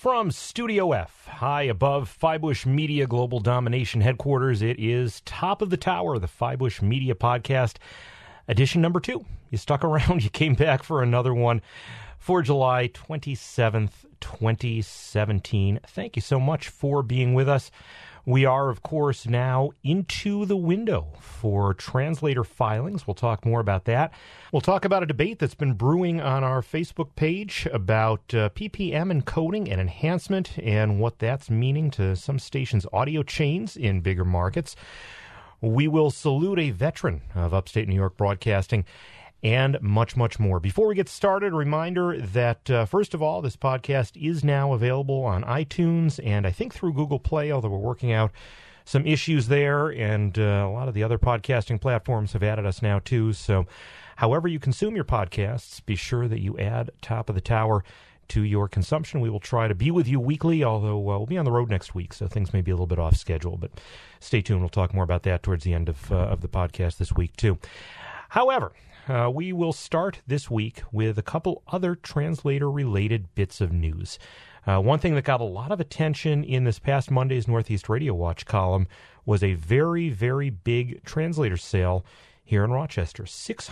From Studio F, high above Fybush Media Global Domination Headquarters, it is Top of the Tower, the Fybush Media Podcast, edition number 2. You stuck around, you came back for another one for July 27th, 2017. Thank you so much for being with us. We are, of course, now into the window for translator filings. We'll talk more about that. We'll talk about a debate that's been brewing on our Facebook page about PPM encoding and enhancement and what that's meaning to some stations' audio chains in bigger markets. We will salute a veteran of upstate New York broadcasting and much, much more. Before we get started, a reminder that, first of all, this podcast is now available on iTunes and I think through Google Play, although we're working out some issues there, and a lot of the other podcasting platforms have added us now, too. So however you consume your podcasts, be sure that you add Top of the Tower to your consumption. We will try to be with you weekly, although we'll be on the road next week, so things may be a little bit off schedule. But stay tuned. We'll talk more about that towards the end of the podcast this week, too. However, we will start this week with a couple other translator-related bits of news. One thing that got a lot of attention in this past Monday's Northeast Radio Watch column was a very, very big translator sale here in Rochester.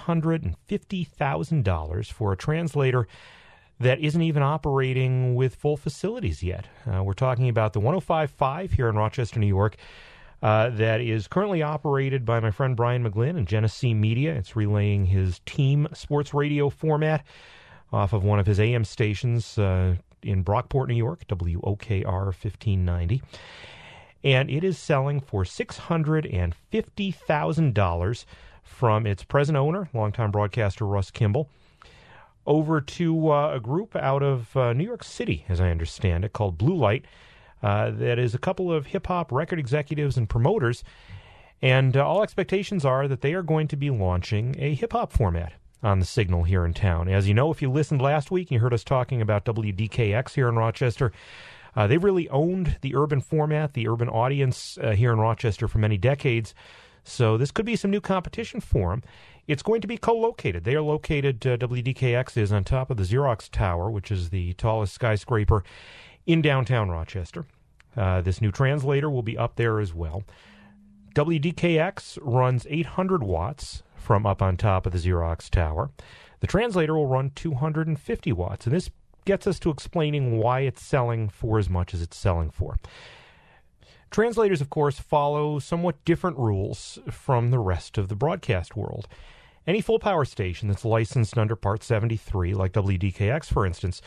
$650,000 for a translator that isn't even operating with full facilities yet. We're talking about the 105.5 here in Rochester, New York, that is currently operated by my friend Brian McGlynn and Genesee Media. It's relaying his team sports radio format off of one of his AM stations in Brockport, New York, WOKR 1590. And it is selling for $650,000 from its present owner, longtime broadcaster Russ Kimball, over to a group out of New York City, as I understand it, called Blue Light. That is a couple of hip-hop record executives and promoters, and all expectations are that they are going to be launching a hip-hop format on the signal here in town. As you know, if you listened last week, you heard us talking about WDKX here in Rochester. They've really owned the urban format, the urban audience here in Rochester for many decades, so this could be some new competition for them. It's going to be co-located. They are located, WDKX is on top of the Xerox Tower, which is the tallest skyscraper in downtown Rochester. This new translator will be up there as well. WDKX runs 800 watts from up on top of the Xerox Tower. The translator will run 250 watts, and this gets us to explaining why it's selling for as much as it's selling for. Translators, of course, follow somewhat different rules from the rest of the broadcast world. Any full-power station that's licensed under Part 73, like WDKX, for instance,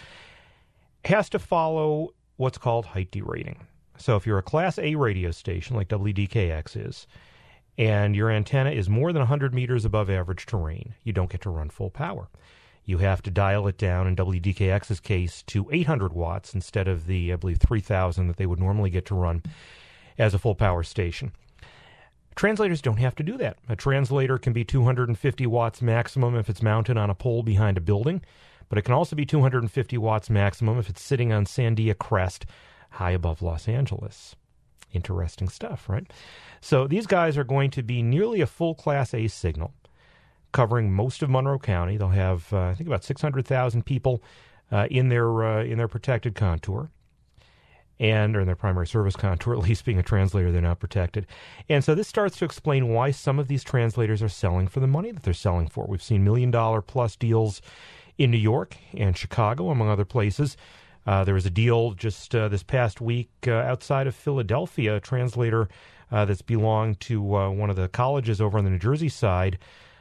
has to follow what's called height derating. So if you're a Class A radio station, like WDKX is, and your antenna is more than 100 meters above average terrain, you don't get to run full power. You have to dial it down, in WDKX's case, to 800 watts instead of the, I believe, 3,000 that they would normally get to run as a full-power station. Translators don't have to do that. A translator can be 250 watts maximum if it's mounted on a pole behind a building, but it can also be 250 watts maximum if it's sitting on Sandia Crest, high above Los Angeles. Interesting stuff, right? So these guys are going to be nearly a full Class A signal, covering most of Monroe County. They'll have, I think, about 600,000 people in their protected contour, or in their primary service contour, at least being a translator, they're not protected. And so this starts to explain why some of these translators are selling for the money that they're selling for. We've seen $1 million-plus deals in New York and Chicago, among other places. There was a deal just this past week outside of Philadelphia, a translator that's belonged to one of the colleges over on the New Jersey side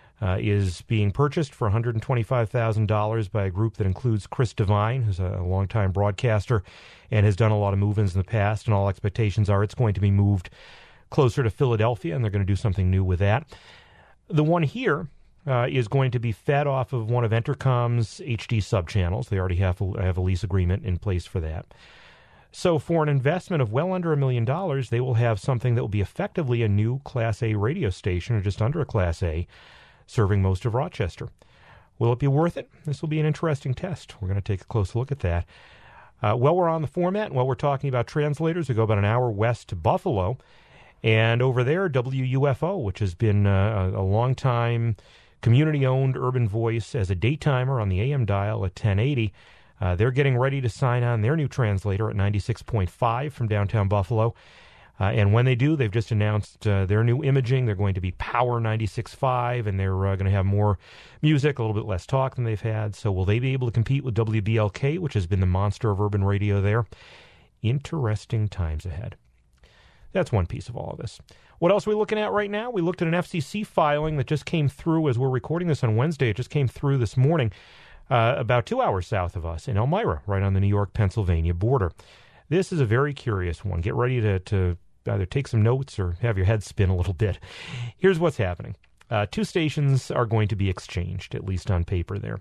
is being purchased for $125,000 by a group that includes Chris Devine, who's a longtime broadcaster and has done a lot of move-ins in the past, and all expectations are it's going to be moved closer to Philadelphia, and they're going to do something new with that. The one here is going to be fed off of one of Entercom's HD subchannels. They already have a lease agreement in place for that. So for an investment of well under $1 million, they will have something that will be effectively a new Class A radio station, or just under a Class A, serving most of Rochester. Will it be worth it? This will be an interesting test. We're going to take a close look at that. While we're on the format, while we're talking about translators, we go about an hour west to Buffalo, and over there, WUFO, which has been a long-time community-owned urban voice as a daytimer on the AM dial at 1080, They're getting ready to sign on their new translator at 96.5 from downtown Buffalo. And when they do, they've just announced their new imaging. They're going to be Power 96.5, and they're going to have more music, a little bit less talk than they've had. So will they be able to compete with WBLK, which has been the monster of urban radio there? Interesting times ahead. That's one piece of all of this. What else are we looking at right now? We looked at an FCC filing that just came through as we're recording this on Wednesday. It just came through this morning, about 2 hours south of us in Elmira, right on the New York-Pennsylvania border. This is a very curious one. Get ready to either take some notes or have your head spin a little bit. Here's what's happening. Two stations are going to be exchanged, at least on paper there.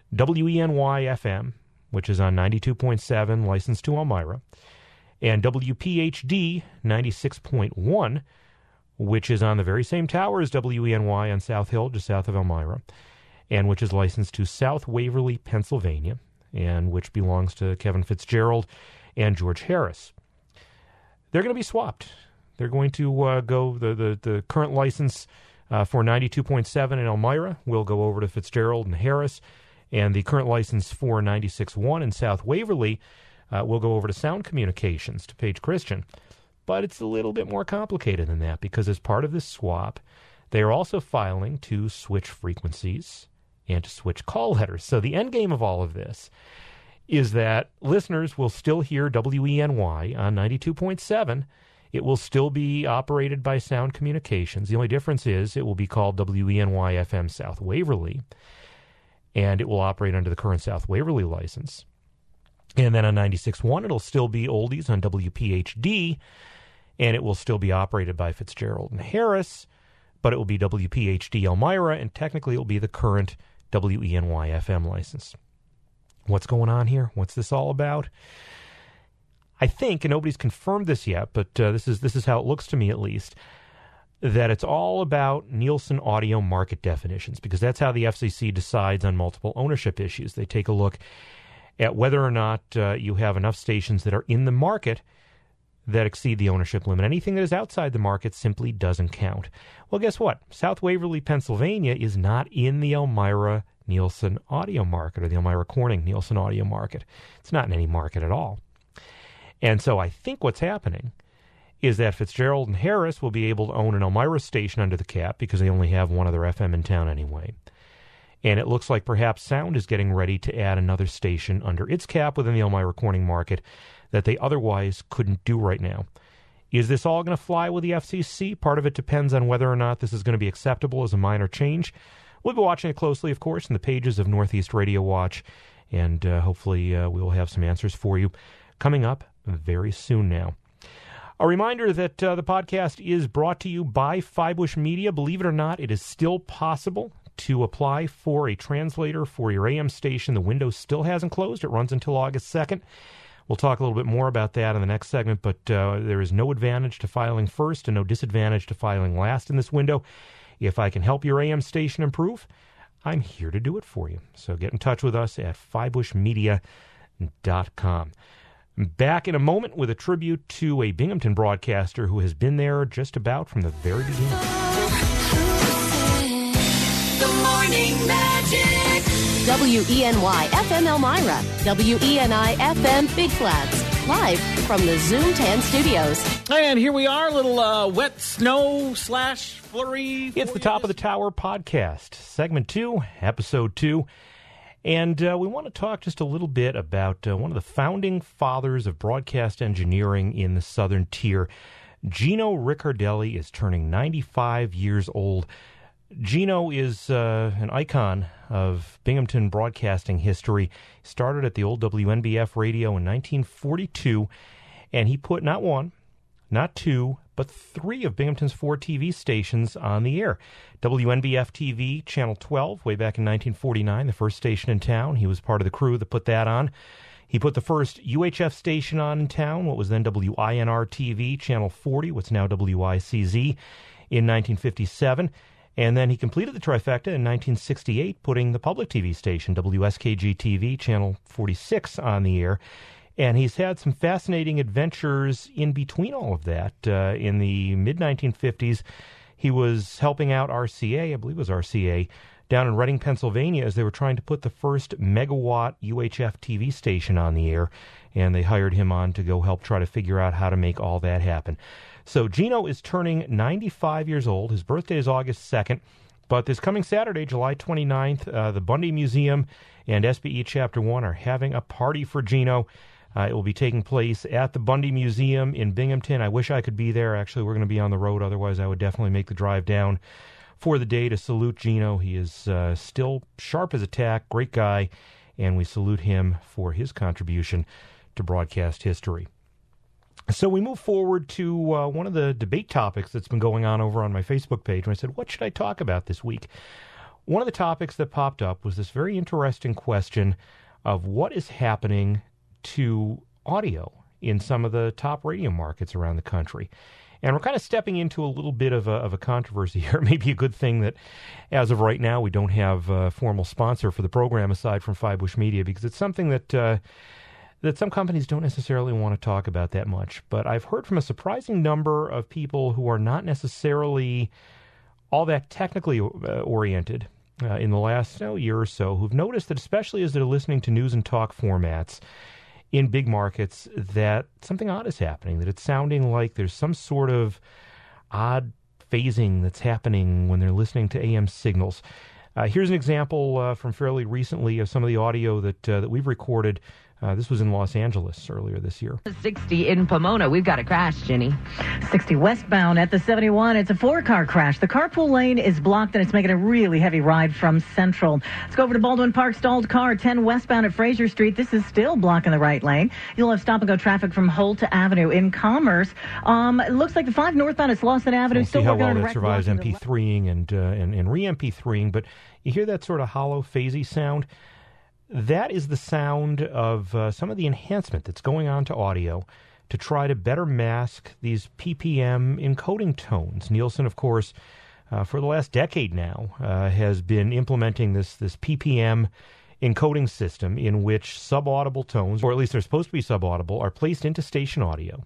WENY-FM, which is on 92.7, licensed to Elmira, and WPHD 96.1, which is on the very same tower as WENY on South Hill, just south of Elmira, and which is licensed to South Waverly, Pennsylvania, and which belongs to Kevin Fitzgerald and George Harris. They're going to be swapped. They're going to go, the current license for 92.7 in Elmira will go over to Fitzgerald and Harris, and the current license for 96.1 in South Waverly will go over to Sound Communications, to Page Christian. But it's a little bit more complicated than that, because as part of this swap, they are also filing to switch frequencies and to switch call letters. So the end game of all of this is that listeners will still hear WENY on 92.7. It will still be operated by Sound Communications. The only difference is it will be called WENY-FM South Waverly, and it will operate under the current South Waverly license. And then on 96.1, it'll still be oldies on WPHD, and it will still be operated by Fitzgerald and Harris, but it will be WPHD Elmira, and technically it will be the current WENY-FM license. What's going on here? What's this all about? I think, and nobody's confirmed this yet, but this is how it looks to me at least, that it's all about Nielsen audio market definitions, because that's how the FCC decides on multiple ownership issues. They take a look at whether or not you have enough stations that are in the market that exceed the ownership limit. Anything that is outside the market simply doesn't count. Well, guess what? South Waverly, Pennsylvania is not in the Elmira Nielsen audio market, or the Elmira Corning Nielsen audio market. It's not in any market at all. And so I think what's happening is that Fitzgerald and Harris will be able to own an Elmira station under the cap, because they only have one other FM in town anyway. And it looks like perhaps Sound is getting ready to add another station under its cap within the Elmira Corning market that they otherwise couldn't do right now. Is this all going to fly with the FCC? Part of it depends on whether or not this is going to be acceptable as a minor change. We'll be watching it closely, of course, in the pages of Northeast Radio Watch, and hopefully we will have some answers for you coming up very soon now. A reminder that the podcast is brought to you by Fibush Media. Believe it or not, it is still possible to apply for a translator for your AM station. The window still hasn't closed. It runs until August 2nd. We'll talk a little bit more about that in the next segment, but there is no advantage to filing first and no disadvantage to filing last in this window. If I can help your AM station improve, I'm here to do it for you. So get in touch with us at fibushmedia.com. Back in a moment with a tribute to a Binghamton broadcaster who has been there just about from the very beginning. The Morning Magic. WENY-FM Elmira, WENI-FM Big Flats, live from the Zoom 10 studios. And here we are, a little wet snow / flurry. It's the Top of the Tower podcast, segment 2, episode 2. And we want to talk just a little bit about one of the founding fathers of broadcast engineering in the Southern Tier. Gino Riccardelli is turning 95 years old. Gino is an icon of Binghamton broadcasting history. He started at the old WNBF radio in 1942, and he put not one, not two, but 3 of Binghamton's 4 TV stations on the air. WNBF TV, Channel 12, way back in 1949, the first station in town. He was part of the crew that put that on. He put the first UHF station on in town, what was then WINR TV, Channel 40, what's now WICZ, in 1957. And then he completed the trifecta in 1968, putting the public TV station, WSKG-TV, Channel 46, on the air. And he's had some fascinating adventures in between all of that. In the mid-1950s, he was helping out RCA, I believe it was RCA, down in Reading, Pennsylvania, as they were trying to put the first megawatt UHF TV station on the air, and they hired him on to go help try to figure out how to make all that happen. So Gino is turning 95 years old. His birthday is August 2nd. But this coming Saturday, July 29th, the Bundy Museum and SBE Chapter 1 are having a party for Gino. It will be taking place at the Bundy Museum in Binghamton. I wish I could be there. Actually, we're going to be on the road. Otherwise, I would definitely make the drive down for the day to salute Gino. He is still sharp as a tack, great guy, and we salute him for his contribution to broadcast history. So we move forward to one of the debate topics that's been going on over on my Facebook page. And I said, what should I talk about this week? One of the topics that popped up was this very interesting question of what is happening to audio in some of the top radio markets around the country. And we're kind of stepping into a little bit of a controversy here. Maybe a good thing that, as of right now, we don't have a formal sponsor for the program aside from Five Bush Media, because it's something that some companies don't necessarily want to talk about that much. But I've heard from a surprising number of people who are not necessarily all that technically oriented in the last year or so, who've noticed that, especially as they're listening to news and talk formats in big markets, that something odd is happening, that it's sounding like there's some sort of odd phasing that's happening when they're listening to AM signals. Here's an example from fairly recently of some of the audio that we've recorded. This was in Los Angeles earlier this year. 60 in Pomona. We've got a crash, Jenny. 60 westbound at the 71. It's a 4-car crash. The carpool lane is blocked, and it's making a really heavy ride from Central. Let's go over to Baldwin Park. Stalled car 10 westbound at Fraser Street. This is still blocking the right lane. You'll have stop-and-go traffic from Holt Avenue in Commerce. It looks like the 5 northbound at Slauson Avenue. We'll still see how working well on a that wreck survives blocking MP3ing and re-MP3ing, but you hear that sort of hollow, phasey sound? That is the sound of some of the enhancement that's going on to audio to try to better mask these PPM encoding tones. Nielsen, of course, for the last decade now, has been implementing this PPM encoding system in which subaudible tones, or at least they're supposed to be subaudible, are placed into station audio.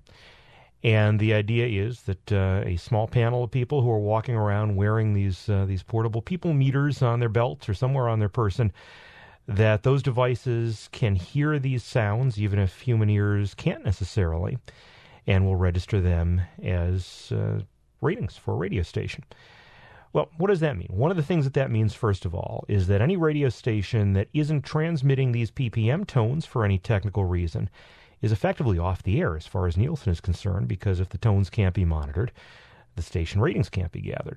And the idea is that a small panel of people who are walking around wearing these portable people meters on their belts or somewhere on their person, that those devices can hear these sounds, even if human ears can't necessarily, and will register them as ratings for a radio station. Well, what does that mean? One of the things that means, first of all, is that any radio station that isn't transmitting these PPM tones for any technical reason is effectively off the air as far as Nielsen is concerned, because if the tones can't be monitored, the station ratings can't be gathered.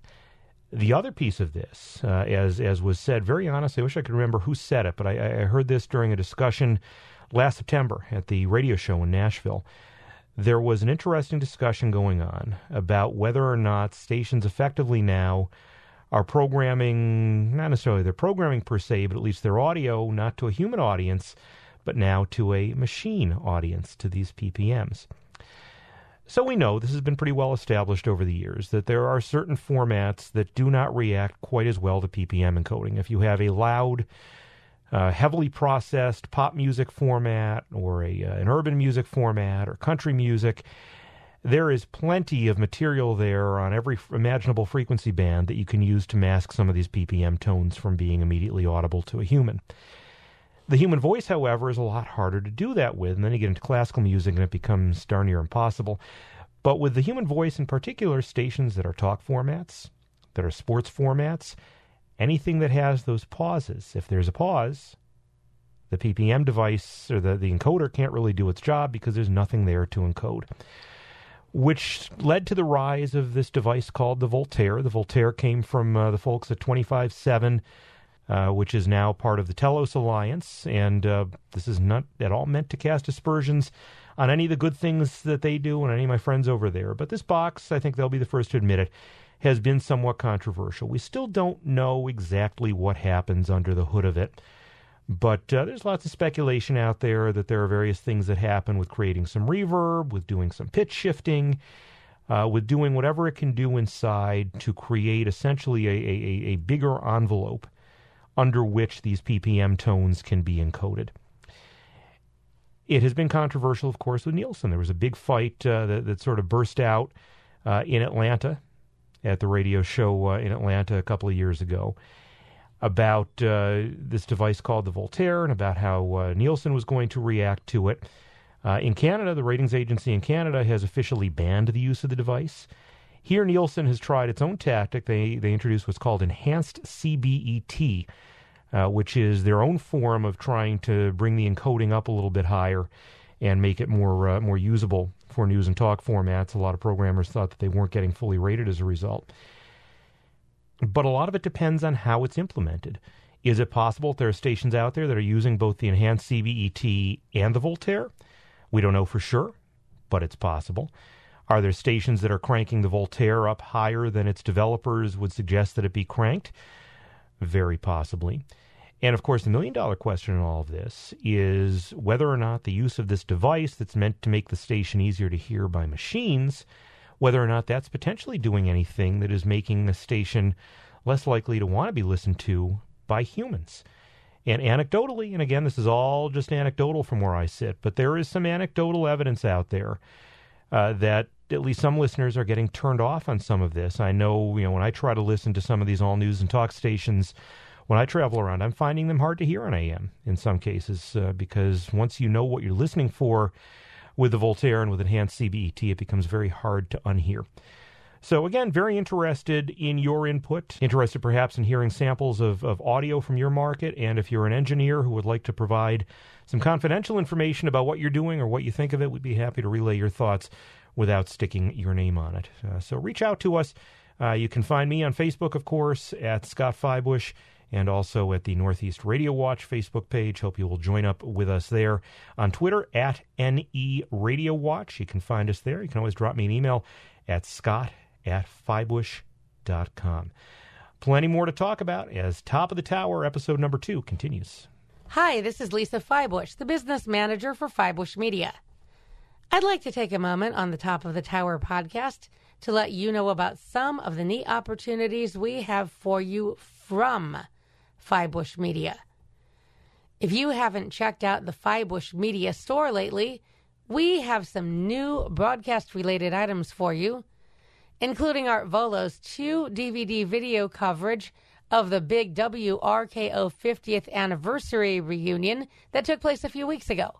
The other piece of this, as was said, very honestly, I wish I could remember who said it, but I heard this during a discussion last September at the radio show in Nashville. There was an interesting discussion going on about whether or not stations effectively now are programming, not necessarily their programming per se, but at least their audio, not to a human audience, but now to a machine audience, to these PPMs. So we know, this has been pretty well established over the years, that there are certain formats that do not react quite as well to PPM encoding. If you have a loud, heavily processed pop music format, or an urban music format, or country music, there is plenty of material there on every imaginable frequency band that you can use to mask some of these PPM tones from being immediately audible to a human. The human voice, however, is a lot harder to do that with, and then you get into classical music and it becomes darn near impossible. But with the human voice in particular, stations that are talk formats, that are sports formats, anything that has those pauses, if there's a pause, the PPM device or the encoder can't really do its job because there's nothing there to encode. Which led to the rise of this device called the Voltaire. The Voltaire came from the folks at 25/7, which is now part of the Telos Alliance, and this is not at all meant to cast aspersions on any of the good things that they do and any of my friends over there. But this box, I think they'll be the first to admit it, has been somewhat controversial. We still don't know exactly what happens under the hood of it, but there's lots of speculation out there that there are various things that happen with creating some reverb, with doing some pitch shifting, with doing whatever it can do inside to create essentially a bigger envelope under which these PPM tones can be encoded. It has been controversial, of course, with Nielsen. There was a big fight that sort of burst out in Atlanta at the radio show in Atlanta a couple of years ago. about this device called the Voltaire and about how Nielsen was going to react to it. In Canada, the ratings agency in Canada has officially banned the use of the device. Here, Nielsen has tried its own tactic. They introduced what's called enhanced CBET, which is their own form of trying to bring the encoding up a little bit higher and make it more usable for news and talk formats. A lot of programmers thought that they weren't getting fully rated as a result. But a lot of it depends on how it's implemented. Is it possible that there are stations out there that are using both the enhanced CBET and the Voltaire? We don't know for sure, but it's possible. Are there stations that are cranking the Voltaire up higher than its developers would suggest that it be cranked? Very possibly. And, of course, the million-dollar question in all of this is whether or not the use of this device that's meant to make the station easier to hear by machines, whether or not that's potentially doing anything that is making the station less likely to want to be listened to by humans. And anecdotally, and again, this is all just anecdotal from where I sit, but there is some anecdotal evidence out there that at least some listeners are getting turned off on some of this. I know, when I try to listen to some of these all-news and talk stations, when I travel around, I'm finding them hard to hear on AM in some cases because once you know what you're listening for with the Voltaire and with enhanced CBET, it becomes very hard to unhear. So again, very interested in your input, interested perhaps in hearing samples of audio from your market, and if you're an engineer who would like to provide some confidential information about what you're doing or what you think of it, we'd be happy to relay your thoughts without sticking your name on it. So reach out to us. You can find me on Facebook, of course, at Scott Feibusch, and also at the Northeast Radio Watch Facebook page. Hope you will join up with us there. On Twitter, at NE Radio Watch. You can find us there. You can always drop me an email at scott@feibusch.com. Plenty more to talk about as Top of the Tower, episode number 2, continues. Hi, this is Lisa Feibusch, the business manager for Feibusch Media. I'd like to take a moment on the Top of the Tower podcast to let you know about some of the neat opportunities we have for you from Feibusch Media. If you haven't checked out the Feibusch Media store lately, we have some new broadcast-related items for you, including Art Volo's 2 DVD video coverage of the big WRKO 50th anniversary reunion that took place a few weeks ago.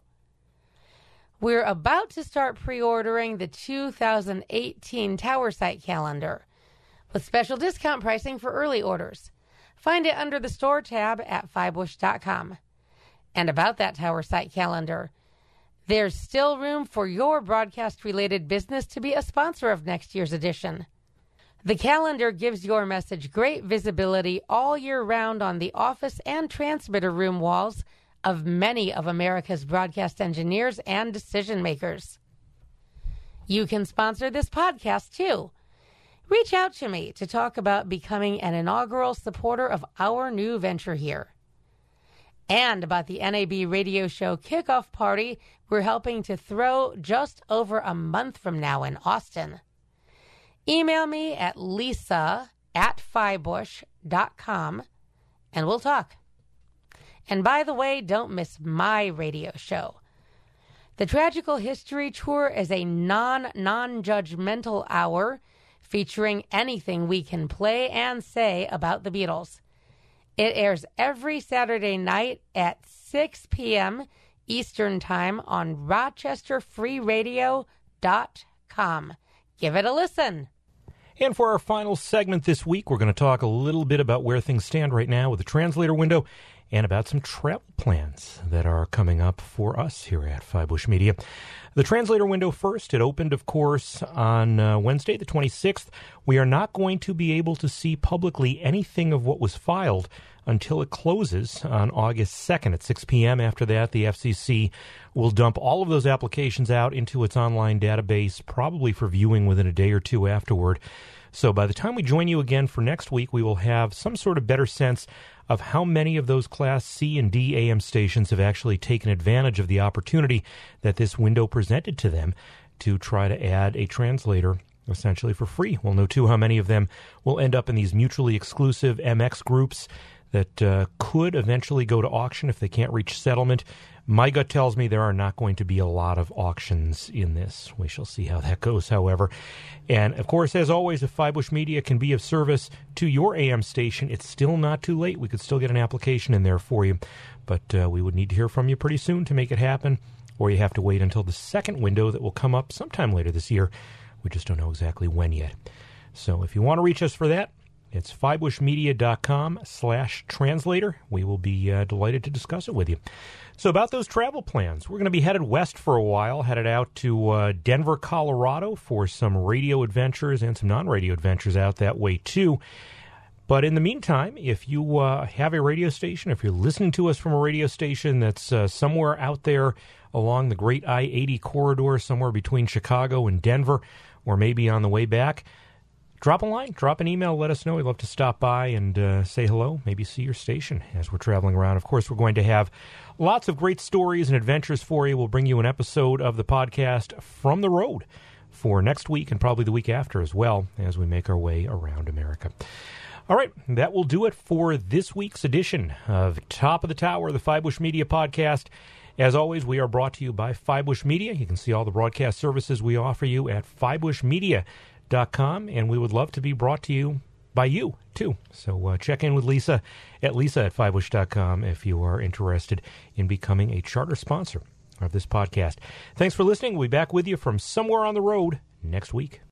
We're about to start pre-ordering the 2018 Tower Site calendar with special discount pricing for early orders. Find it under the store tab at Feibusch.com. And about that Tower Site calendar, there's still room for your broadcast-related business to be a sponsor of next year's edition. The calendar gives your message great visibility all year round on the office and transmitter room walls of many of America's broadcast engineers and decision-makers. You can sponsor this podcast, too. Reach out to me to talk about becoming an inaugural supporter of our new venture here. And about the NAB radio show kickoff party we're helping to throw just over a month from now in Austin. Email me at lisa@feibusch.com and we'll talk. And by the way, don't miss my radio show. The Tragical History Tour is a non-judgmental hour featuring anything we can play and say about the Beatles. It airs every Saturday night at 6 p.m. Eastern Time on RochesterFreeRadio.com. Give it a listen. And for our final segment this week, we're going to talk a little bit about where things stand right now with the translator window and about some travel plans that are coming up for us here at Feibusch Media. The translator window first. It opened, of course, on Wednesday, the 26th. We are not going to be able to see publicly anything of what was filed until it closes on August 2nd at 6 p.m. After that, the FCC will dump all of those applications out into its online database, probably for viewing within a day or two afterward. So by the time we join you again for next week, we will have some sort of better sense of how many of those Class C and D AM stations have actually taken advantage of the opportunity that this window presented to them to try to add a translator essentially for free. We'll know, too, how many of them will end up in these mutually exclusive MX groups that could eventually go to auction if they can't reach settlement. My gut tells me there are not going to be a lot of auctions in this. We shall see how that goes, however. And, of course, as always, if Fibush Media can be of service to your AM station, it's still not too late. We could still get an application in there for you. But we would need to hear from you pretty soon to make it happen, or you have to wait until the second window that will come up sometime later this year. We just don't know exactly when yet. So if you want to reach us for that, it's fibushmedia.com/translator. We will be delighted to discuss it with you. So about those travel plans, we're going to be headed west for a while, headed out to Denver, Colorado for some radio adventures and some non-radio adventures out that way too. But in the meantime, if you have a radio station, if you're listening to us from a radio station that's somewhere out there along the great I-80 corridor, somewhere between Chicago and Denver, or maybe on the way back, drop a line, drop an email, let us know. We'd love to stop by and say hello, maybe see your station as we're traveling around. Of course, we're going to have lots of great stories and adventures for you. We'll bring you an episode of the podcast from the road for next week and probably the week after as well as we make our way around America. All right, that will do it for this week's edition of Top of the Tower, the Fibush Media Podcast. As always, we are brought to you by Fibush Media. You can see all the broadcast services we offer you at fibushmedia.com, and we would love to be brought to you by you, too. So check in with Lisa at fibush.com if you are interested in becoming a charter sponsor of this podcast. Thanks for listening. We'll be back with you from somewhere on the road next week.